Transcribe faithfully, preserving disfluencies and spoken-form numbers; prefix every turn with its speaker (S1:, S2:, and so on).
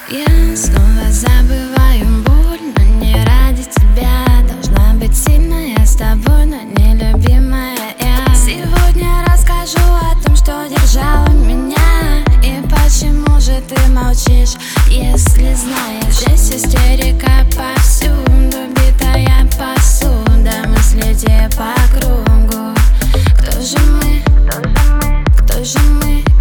S1: Я снова забываю боль, но не ради тебя. Должна быть сильная с тобой, но нелюбимая я. Сегодня расскажу о том, что держало меня. И почему же ты молчишь, если знаешь? Здесь истерика повсюду, битая посуда, мысли те по кругу. Кто же мы? Кто же мы? Кто же мы?